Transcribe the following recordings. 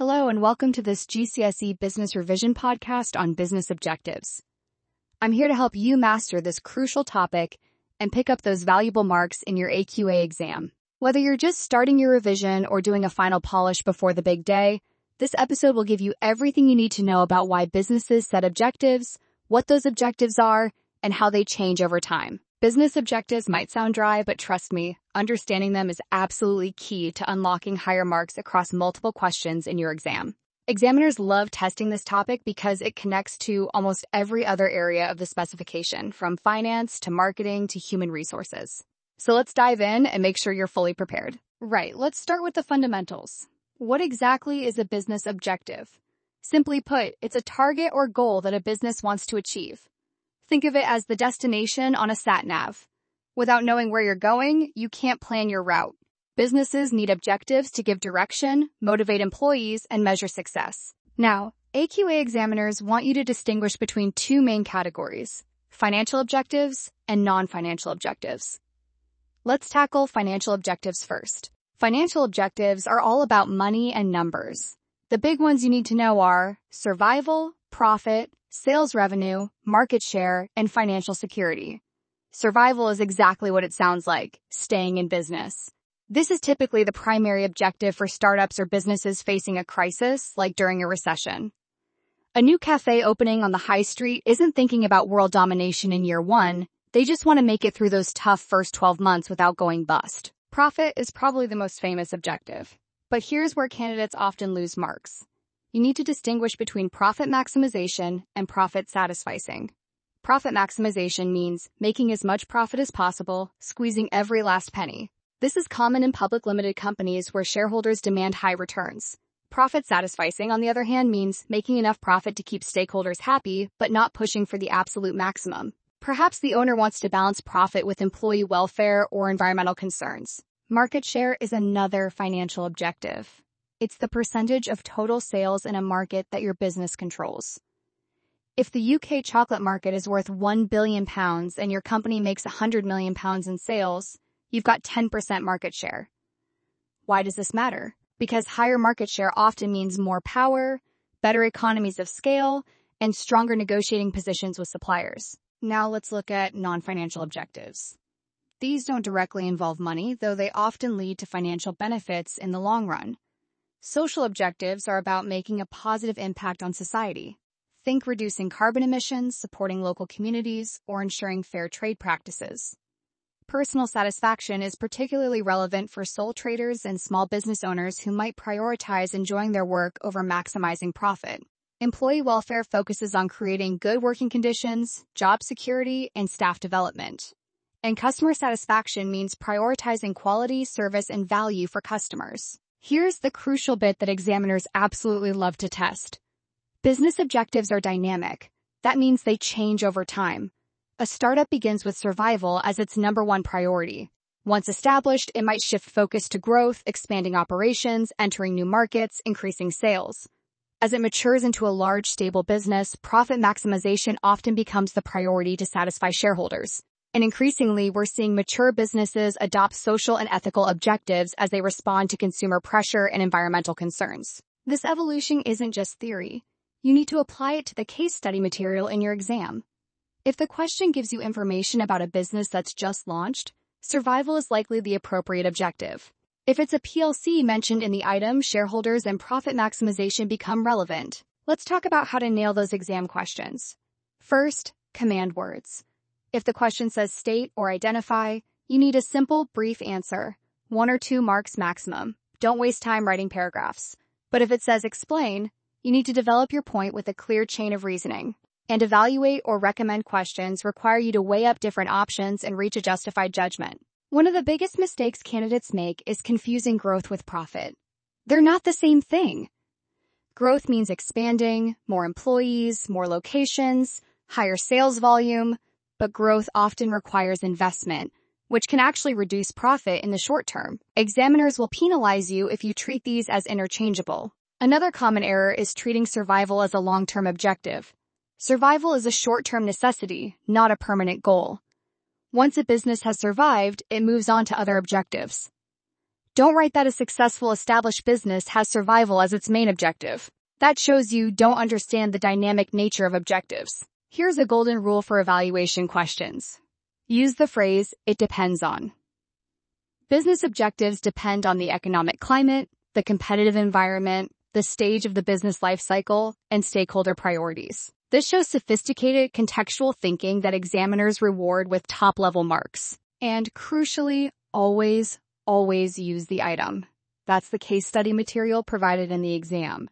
Hello and welcome to this GCSE Business Revision podcast on business objectives. I'm here to help you master this crucial topic and pick up those valuable marks in your AQA exam. Whether you're just starting your revision or doing a final polish before the big day, this episode will give you everything you need to know about why businesses set objectives, what those objectives are, and how they change over time. Business objectives might sound dry, but trust me, understanding them is absolutely key to unlocking higher marks across multiple questions in your exam. Examiners love testing this topic because it connects to almost every other area of the specification, from finance to marketing to human resources. So let's dive in and make sure you're fully prepared. Right, let's start with the fundamentals. What exactly is a business objective? Simply put, it's a target or goal that a business wants to achieve. Think of it as the destination on a sat-nav. Without knowing where you're going, you can't plan your route. Businesses need objectives to give direction, motivate employees, and measure success. Now, AQA examiners want you to distinguish between two main categories: financial objectives and non-financial objectives. Let's tackle financial objectives first. Financial objectives are all about money and numbers. The big ones you need to know are survival, profit, sales revenue, market share, and financial security. Survival is exactly what it sounds like, staying in business. This is typically the primary objective for startups or businesses facing a crisis, like during a recession. A new cafe opening on the high street isn't thinking about world domination in year one. They just want to make it through those tough first 12 months without going bust. Profit is probably the most famous objective. But here's where candidates often lose marks. You need to distinguish between profit maximization and profit satisficing. Profit maximization means making as much profit as possible, squeezing every last penny. This is common in public limited companies where shareholders demand high returns. Profit satisficing, on the other hand, means making enough profit to keep stakeholders happy, but not pushing for the absolute maximum. Perhaps the owner wants to balance profit with employee welfare or environmental concerns. Market share is another financial objective. It's the percentage of total sales in a market that your business controls. If the UK chocolate market is worth £1 billion and your company makes £100 million in sales, you've got 10% market share. Why does this matter? Because higher market share often means more power, better economies of scale, and stronger negotiating positions with suppliers. Now let's look at non-financial objectives. These don't directly involve money, though they often lead to financial benefits in the long run. Social objectives are about making a positive impact on society. Think reducing carbon emissions, supporting local communities, or ensuring fair trade practices. Personal satisfaction is particularly relevant for sole traders and small business owners who might prioritize enjoying their work over maximizing profit. Employee welfare focuses on creating good working conditions, job security, and staff development. And customer satisfaction means prioritizing quality, service, and value for customers. Here's the crucial bit that examiners absolutely love to test. Business objectives are dynamic. That means they change over time. A startup begins with survival as its number one priority. Once established, it might shift focus to growth, expanding operations, entering new markets, increasing sales. As it matures into a large, stable business, profit maximization often becomes the priority to satisfy shareholders. And increasingly, we're seeing mature businesses adopt social and ethical objectives as they respond to consumer pressure and environmental concerns. This evolution isn't just theory. You need to apply it to the case study material in your exam. If the question gives you information about a business that's just launched, survival is likely the appropriate objective. If it's a PLC mentioned in the item, shareholders and profit maximization become relevant. Let's talk about how to nail those exam questions. First, command words. If the question says state or identify, you need a simple, brief answer. 1 or 2 marks maximum. Don't waste time writing paragraphs. But if it says explain, you need to develop your point with a clear chain of reasoning. And evaluate or recommend questions require you to weigh up different options and reach a justified judgment. One of the biggest mistakes candidates make is confusing growth with profit. They're not the same thing. Growth means expanding, more employees, more locations, higher sales volume, but growth often requires investment, which can actually reduce profit in the short term. Examiners will penalize you if you treat these as interchangeable. Another common error is treating survival as a long-term objective. Survival is a short-term necessity, not a permanent goal. Once a business has survived, it moves on to other objectives. Don't write that a successful established business has survival as its main objective. That shows you don't understand the dynamic nature of objectives. Here's a golden rule for evaluation questions. Use the phrase, "it depends on." Business objectives depend on the economic climate, the competitive environment, the stage of the business life cycle, and stakeholder priorities. This shows sophisticated contextual thinking that examiners reward with top-level marks. And crucially, always use the item. That's the case study material provided in the exam.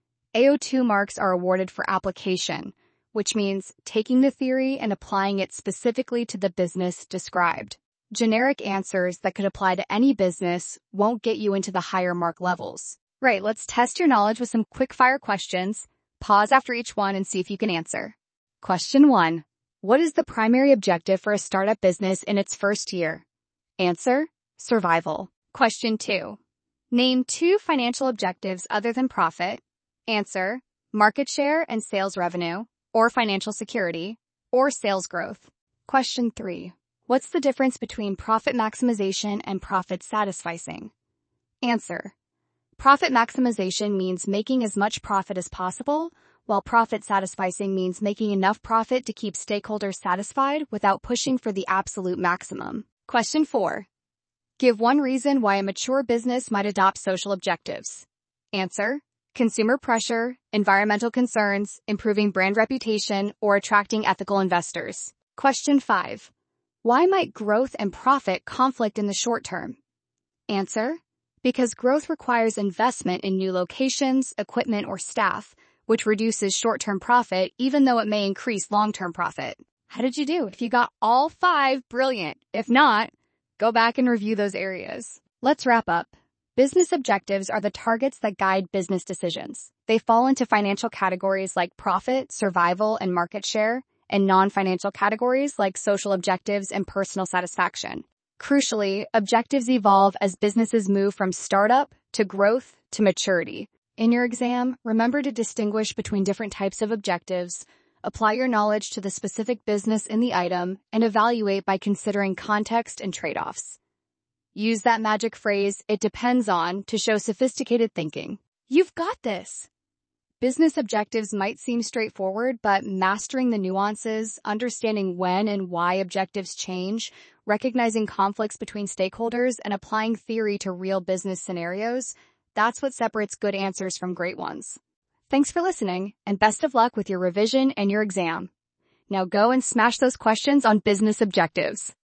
AO2 marks are awarded for application, which means taking the theory and applying it specifically to the business described. Generic answers that could apply to any business won't get you into the higher mark levels. Right, let's test your knowledge with some quick-fire questions. Pause after each one and see if you can answer. Question 1. What is the primary objective for a startup business in its first year? Answer: survival. Question 2. Name 2 financial objectives other than profit. Answer: market share and sales revenue, or financial security, or sales growth. Question 3. What's the difference between profit maximization and profit satisficing? Answer: profit maximization means making as much profit as possible, while profit satisficing means making enough profit to keep stakeholders satisfied without pushing for the absolute maximum. Question 4. Give one reason why a mature business might adopt social objectives. Answer: consumer pressure, environmental concerns, improving brand reputation, or attracting ethical investors. Question 5. Why might growth and profit conflict in the short term? Answer: because growth requires investment in new locations, equipment, or staff, which reduces short-term profit even though it may increase long-term profit. How did you do? If you got all 5, brilliant. If not, go back and review those areas. Let's wrap up. Business objectives are the targets that guide business decisions. They fall into financial categories like profit, survival, and market share, and non-financial categories like social objectives and personal satisfaction. Crucially, objectives evolve as businesses move from startup to growth to maturity. In your exam, remember to distinguish between different types of objectives, apply your knowledge to the specific business in the item, and evaluate by considering context and trade-offs. Use that magic phrase, "it depends on," to show sophisticated thinking. You've got this! Business objectives might seem straightforward, but mastering the nuances, understanding when and why objectives change, recognizing conflicts between stakeholders, and applying theory to real business scenarios, that's what separates good answers from great ones. Thanks for listening, and best of luck with your revision and your exam. Now go and smash those questions on business objectives.